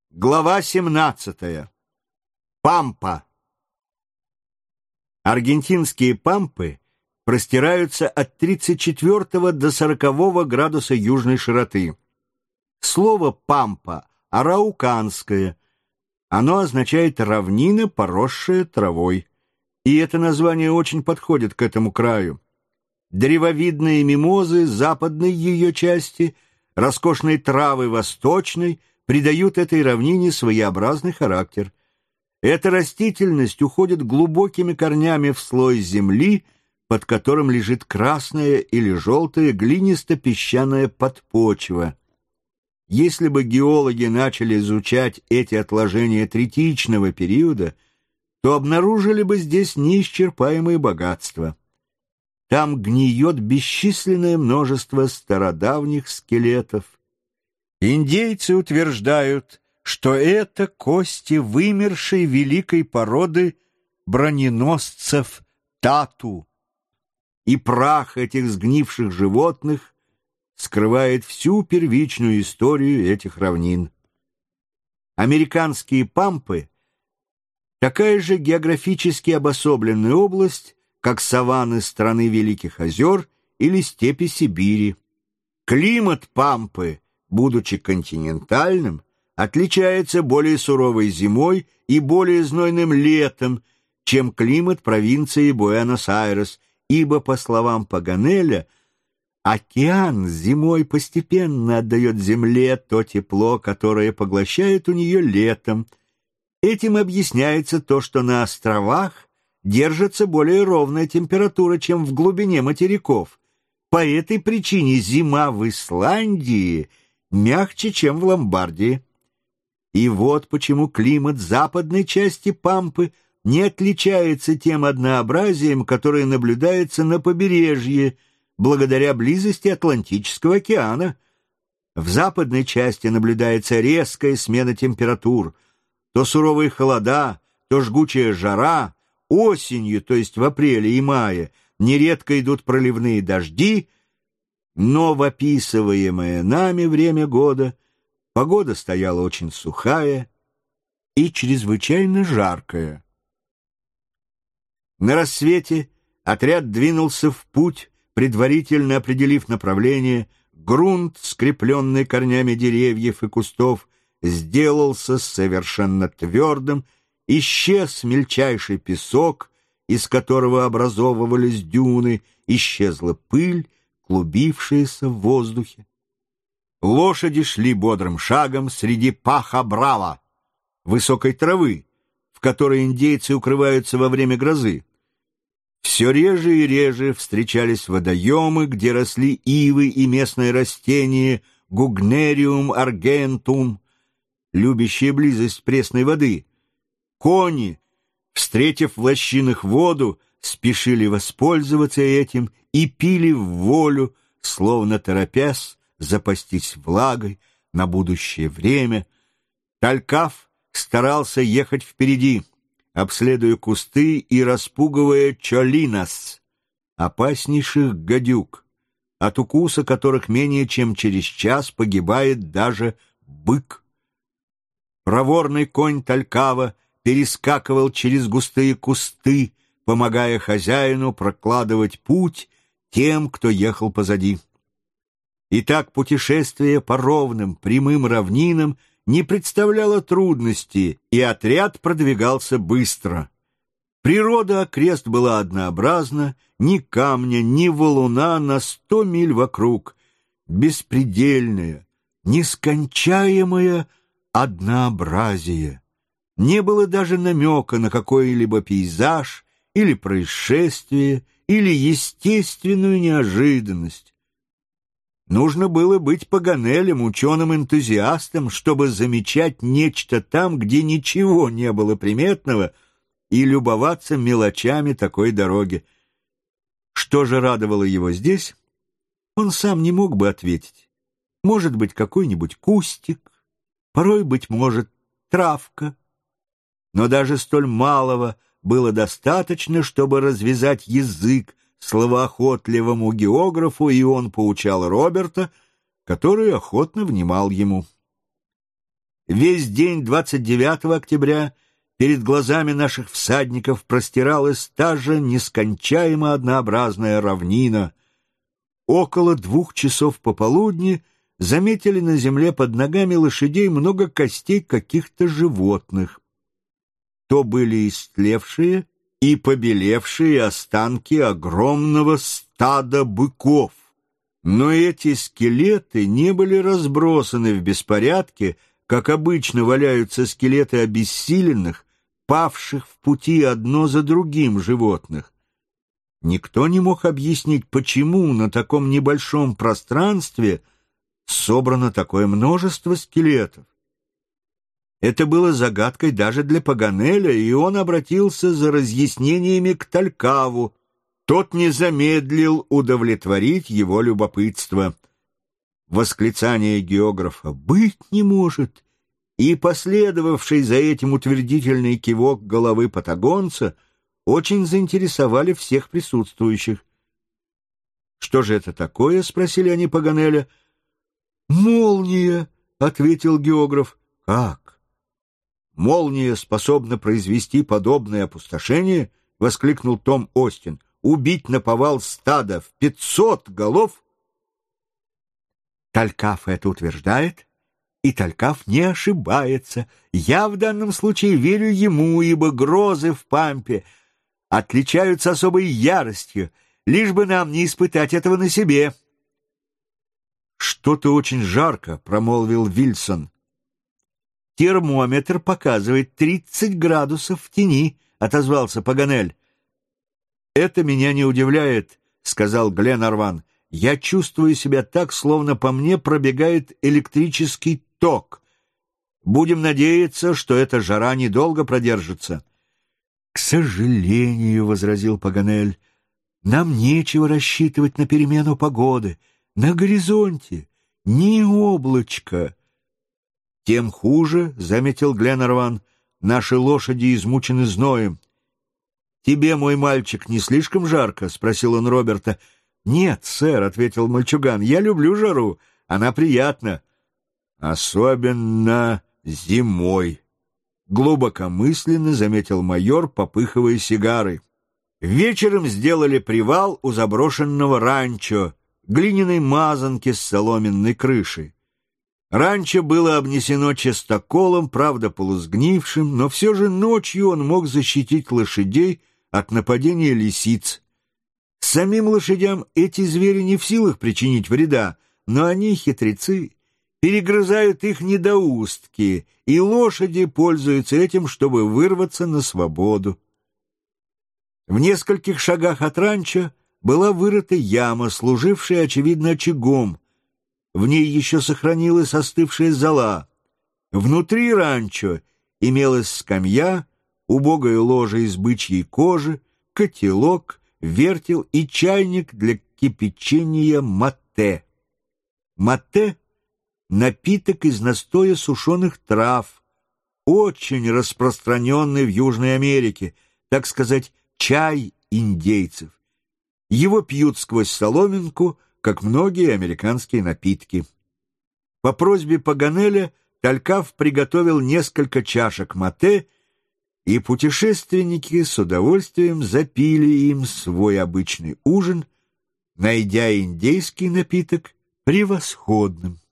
Глава 17. Пампа. Аргентинские пампы простираются от 34 до 40 градуса южной широты. Слово «пампа» арауканское. Оно означает «равнина, поросшая травой». И это название очень подходит к этому краю. Древовидные мимозы западной ее части, роскошные травы восточной придают этой равнине своеобразный характер. Эта растительность уходит глубокими корнями в слой земли, под которым лежит красная или желтая глинисто-песчаная подпочва. Если бы геологи начали изучать эти отложения третичного периода, то обнаружили бы здесь неисчерпаемые богатства. Там гниет бесчисленное множество стародавних скелетов. Индейцы утверждают, что это кости вымершей великой породы броненосцев тату, и прах этих сгнивших животных скрывает всю первичную историю этих равнин. Американские пампы — такая же географически обособленная область, как саванны страны Великих озер или степи Сибири. Климат пампы, будучи континентальным, отличается более суровой зимой и более знойным летом, чем климат провинции Буэнос-Айрес, ибо, по словам Паганеля, океан зимой постепенно отдает земле то тепло, которое поглощает у нее летом. Этим объясняется то, что на островах держится более ровная температура, чем в глубине материков. По этой причине зима в Исландии мягче, чем в Ломбардии. И вот почему климат западной части Пампы не отличается тем однообразием, которое наблюдается на побережье, благодаря близости Атлантического океана. В западной части наблюдается резкая смена температур, то суровые холода, то жгучая жара. Осенью, то есть в апреле и мае, нередко идут проливные дожди, но в описываемое нами время года погода стояла очень сухая и чрезвычайно жаркая. На рассвете отряд двинулся в путь, предварительно определив направление. Грунт, скрепленный корнями деревьев и кустов, сделался совершенно твердым, исчез мельчайший песок, из которого образовывались дюны, исчезла пыль, клубившаяся в воздухе. Лошади шли бодрым шагом среди паха-брава, высокой травы, в которой индейцы укрываются во время грозы. Все реже и реже встречались водоемы, где росли ивы и местное растение гугнериум аргентум, любящее близость пресной воды. Кони, встретив в лощинах воду, спешили воспользоваться этим и пили в волю, словно торопясь запастись влагой на будущее время. Талькав старался ехать впереди, обследуя кусты и распугивая чолинас, опаснейших гадюк, от укуса которых менее чем через час погибает даже бык. Проворный конь Талькава перескакивал через густые кусты, помогая хозяину прокладывать путь тем, кто ехал позади. Итак, путешествие по ровным, прямым равнинам не представляло трудности, и отряд продвигался быстро. Природа окрест была однообразна, ни камня, ни валуна на 100 миль вокруг, беспредельное, нескончаемое однообразие. Не было даже намека на какой-либо пейзаж или происшествие, или естественную неожиданность. Нужно было быть Паганелем, ученым-энтузиастом, чтобы замечать нечто там, где ничего не было приметного, и любоваться мелочами такой дороги. Что же радовало его здесь, он сам не мог бы ответить. Может быть, какой-нибудь кустик, порой, быть может, травка. Но даже столь малого было достаточно, чтобы развязать язык словоохотливому географу, и он поучал Роберта, который охотно внимал ему. Весь день 29 октября перед глазами наших всадников простиралась та же нескончаемо однообразная равнина. Около 2 часов пополудни заметили на земле под ногами лошадей много костей каких-то животных. То были истлевшие и побелевшие останки огромного стада быков. Но эти скелеты не были разбросаны в беспорядке, как обычно валяются скелеты обессиленных, павших в пути одно за другим животных. Никто не мог объяснить, почему на таком небольшом пространстве собрано такое множество скелетов. Это было загадкой даже для Паганеля, и он обратился за разъяснениями к Талькаву. Тот не замедлил удовлетворить его любопытство. Восклицание географа «быть не может» и последовавший за этим утвердительный кивок головы патагонца очень заинтересовали всех присутствующих. «Что же это такое?» — спросили они Паганеля. «Молния», — ответил географ. «Как? Молния способна произвести подобное опустошение?» — воскликнул Том Остин. «Убить наповал стада в 500 голов?» Талькав это утверждает, и Талькав не ошибается. Я в данном случае верю ему, ибо грозы в Пампе отличаются особой яростью, лишь бы нам не испытать этого на себе. «Что-то очень жарко», — промолвил Вильсон. «Термометр показывает 30 градусов в тени», — отозвался Паганель. «Это меня не удивляет», — сказал Гленарван. «Я чувствую себя так, словно по мне пробегает электрический ток. Будем надеяться, что эта жара недолго продержится». «К сожалению», — возразил Паганель, — «нам нечего рассчитывать на перемену погоды. На горизонте ни облачка». «Тем хуже», — заметил Гленарван, — «наши лошади измучены зноем». «Тебе, мой мальчик, не слишком жарко?» — спросил он Роберта. «Нет, сэр», — ответил мальчуган, — «я люблю жару, она приятна». «Особенно зимой», — глубокомысленно заметил майор, попыхивая сигарой. Вечером сделали привал у заброшенного ранчо, глиняной мазанки с соломенной крышей. Ранчо было обнесено частоколом, правда полусгнившим, но все же ночью он мог защитить лошадей от нападения лисиц. Самим лошадям эти звери не в силах причинить вреда, но они, хитрецы, перегрызают их недоустки, и лошади пользуются этим, чтобы вырваться на свободу. В нескольких шагах от ранчо была вырыта яма, служившая, очевидно, очагом. В ней еще сохранилась остывшая зола. Внутри ранчо имелась скамья, убогое ложе из бычьей кожи, котелок, вертел и чайник для кипячения матте. Матте — напиток из настоя сушеных трав, очень распространенный в Южной Америке, так сказать, чай индейцев. Его пьют сквозь соломинку, как многие американские напитки. По просьбе Паганеля Талькав приготовил несколько чашек матте, и путешественники с удовольствием запили им свой обычный ужин, найдя индейский напиток превосходным.